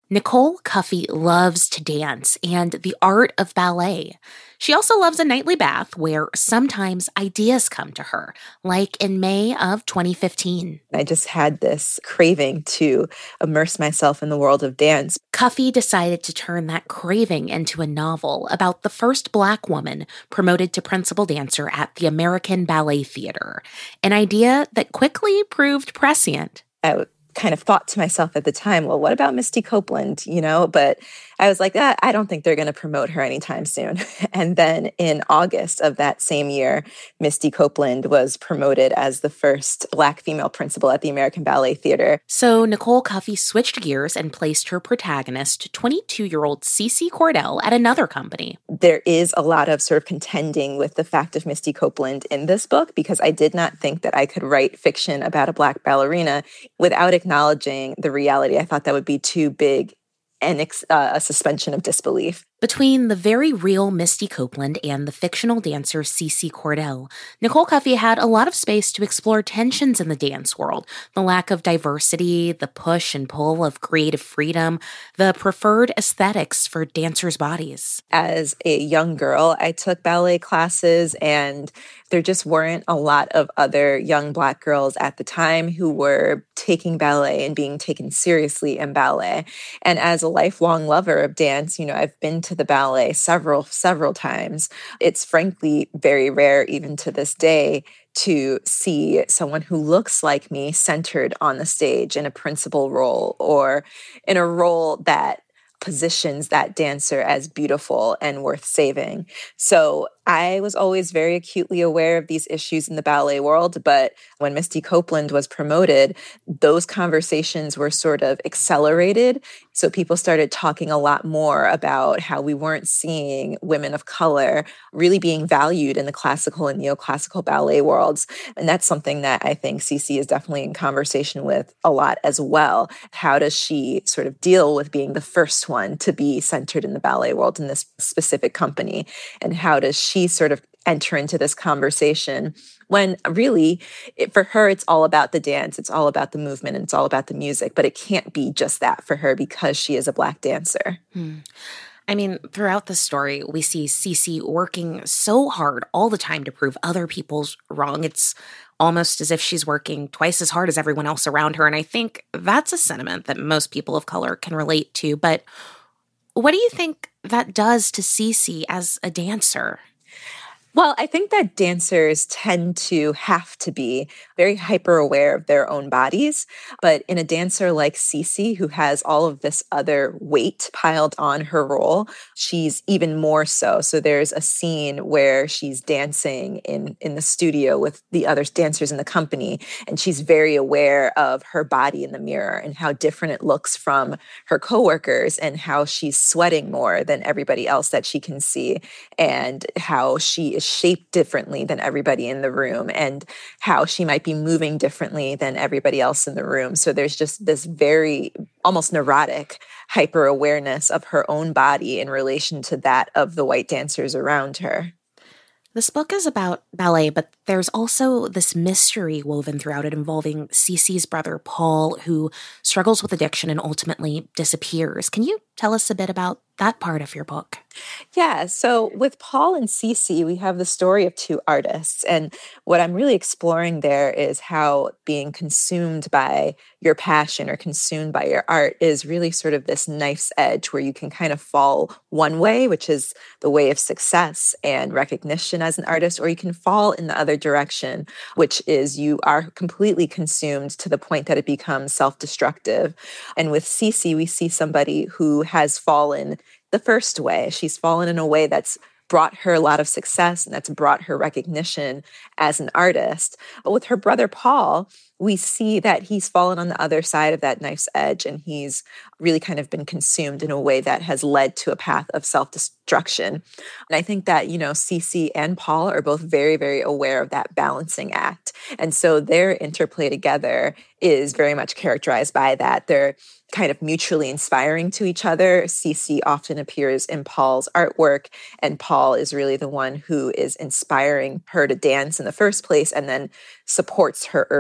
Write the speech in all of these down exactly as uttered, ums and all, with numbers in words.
Nicole Cuffey loves to dance and the art of ballet. She also loves a nightly bath where sometimes ideas come to her, like in May of twenty fifteen. I just had this craving to immerse myself in the world of dance. Cuffey decided to turn that craving into a novel about the first Black woman promoted to principal dancer at the American Ballet Theater, an idea that quickly proved prescient. I kind of thought to myself at the time, well, what about Misty Copeland, you know? But I was like, ah, I don't think they're going to promote her anytime soon. And then in August of that same year, Misty Copeland was promoted as the first Black female principal at the American Ballet Theater. So Nicole Cuffey switched gears and placed her protagonist, twenty-two-year-old Cece Cordell, at another company. There is a lot of sort of contending with the fact of Misty Copeland in this book, because I did not think that I could write fiction about a Black ballerina without acknowledging the reality. I thought that would be too big and ex- uh, a suspension of disbelief. Between the very real Misty Copeland and the fictional dancer Cece Cordell, Nicole Cuffey had a lot of space to explore tensions in the dance world, the lack of diversity, the push and pull of creative freedom, the preferred aesthetics for dancers' bodies. As a young girl, I took ballet classes, and there just weren't a lot of other young Black girls at the time who were taking ballet and being taken seriously in ballet. And as a lifelong lover of dance, you know, I've been to the ballet several, several times. It's frankly very rare, even to this day, to see someone who looks like me centered on the stage in a principal role or in a role that positions that dancer as beautiful and worth saving. So I was always very acutely aware of these issues in the ballet world, but when Misty Copeland was promoted, those conversations were sort of accelerated. So people started talking a lot more about how we weren't seeing women of color really being valued in the classical and neoclassical ballet worlds. And that's something that I think Cece is definitely in conversation with a lot as well. How does she sort of deal with being the first one to be centered in the ballet world in this specific company? And how does she sort of enter into this conversation when really, it, for her, it's all about the dance, it's all about the movement, and it's all about the music, but it can't be just that for her because she is a Black dancer. Hmm. I mean, throughout the story, we see Cece working so hard all the time to prove other people's wrong. It's almost as if she's working twice as hard as everyone else around her, and I think that's a sentiment that most people of color can relate to. But what do you think that does to Cece as a dancer? Well, I think that dancers tend to have to be very hyper aware of their own bodies. But in a dancer like Cece, who has all of this other weight piled on her role, she's even more so. So there's a scene where she's dancing in, in the studio with the other dancers in the company, and she's very aware of her body in the mirror and how different it looks from her coworkers, and how she's sweating more than everybody else that she can see, and how she is shaped differently than everybody in the room, and how she might be moving differently than everybody else in the room. So there's just this very almost neurotic hyper awareness of her own body in relation to that of the white dancers around her. This book is about ballet, but there's also this mystery woven throughout it involving Cece's brother, Paul, who struggles with addiction and ultimately disappears. Can you tell us a bit about that part of your book? Yeah, so with Paul and Cece, we have the story of two artists. And what I'm really exploring there is how being consumed by your passion or consumed by your art is really sort of this knife's edge where you can kind of fall one way, which is the way of success and recognition as an artist, or you can fall in the other direction, which is you are completely consumed to the point that it becomes self-destructive. And with Cece, we see somebody who has fallen the first way. She's fallen in a way that's brought her a lot of success and that's brought her recognition as an artist. But with her brother, Paul, we see that he's fallen on the other side of that knife's edge, and he's really kind of been consumed in a way that has led to a path of self-destruction. And I think that, you know, Cece and Paul are both very, very aware of that balancing act. And so their interplay together is very much characterized by that. They're kind of mutually inspiring to each other. Cece often appears in Paul's artwork, and Paul is really the one who is inspiring her to dance in the first place and then supports her early career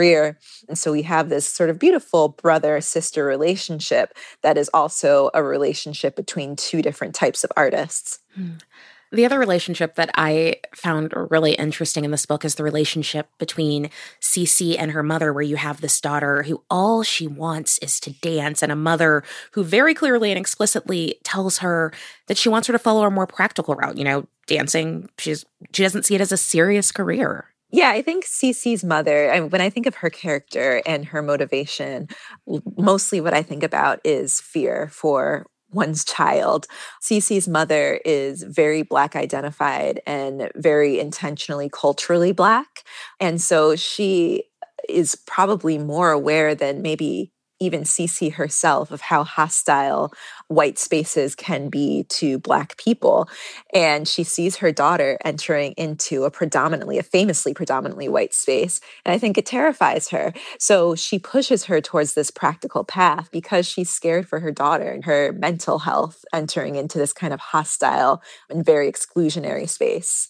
career. And so we have this sort of beautiful brother-sister relationship that is also a relationship between two different types of artists. Hmm. The other relationship that I found really interesting in this book is the relationship between Cece and her mother, where you have this daughter who all she wants is to dance, and a mother who very clearly and explicitly tells her that she wants her to follow a more practical route. You know, dancing, she's she doesn't see it as a serious career. Yeah, I think Cece's mother, I, when I think of her character and her motivation, mostly what I think about is fear for one's child. Cece's mother is very Black identified and very intentionally culturally Black. And so she is probably more aware than maybe even Cece herself of how hostile white spaces can be to Black people. And she sees her daughter entering into a predominantly, a famously predominantly white space. And I think it terrifies her. So she pushes her towards this practical path because she's scared for her daughter and her mental health entering into this kind of hostile and very exclusionary space.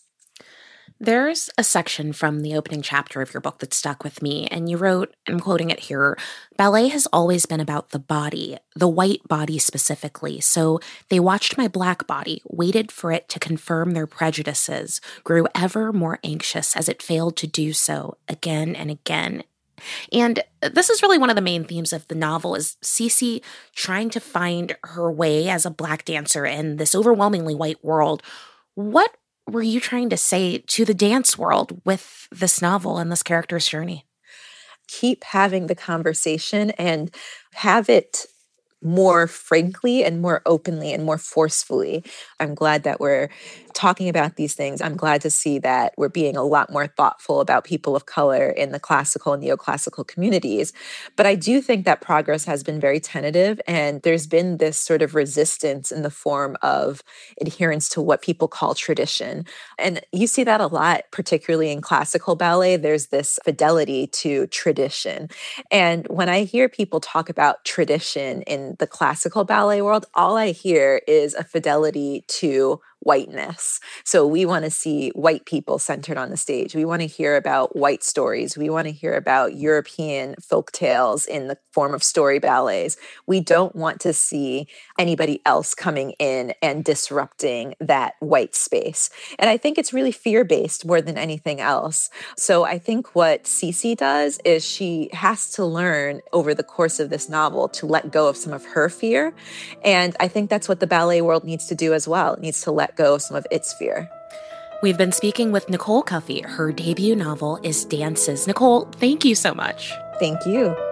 There's a section from the opening chapter of your book that stuck with me, and you wrote, I'm quoting it here, ballet has always been about the body, the white body specifically, so they watched my Black body, waited for it to confirm their prejudices, grew ever more anxious as it failed to do so again and again. And this is really one of the main themes of the novel, is Cece trying to find her way as a Black dancer in this overwhelmingly white world. What were you trying to say to the dance world with this novel and this character's journey? Keep having the conversation and have it more frankly and more openly and more forcefully. I'm glad that we're talking about these things. I'm glad to see that we're being a lot more thoughtful about people of color in the classical and neoclassical communities. But I do think that progress has been very tentative, and there's been this sort of resistance in the form of adherence to what people call tradition. And you see that a lot, particularly in classical ballet. There's this fidelity to tradition. And when I hear people talk about tradition in the classical ballet world, all I hear is a fidelity to whiteness. So we want to see white people centered on the stage. We want to hear about white stories. We want to hear about European folk tales in the form of story ballets. We don't want to see anybody else coming in and disrupting that white space. And I think it's really fear-based more than anything else. So I think what Cece does is she has to learn over the course of this novel to let go of some of her fear. And I think that's what the ballet world needs to do as well. It needs to let go of some of its fear. We've been speaking with Nicole Cuffey. Her debut novel is Dances. Nicole, thank you so much. Thank you.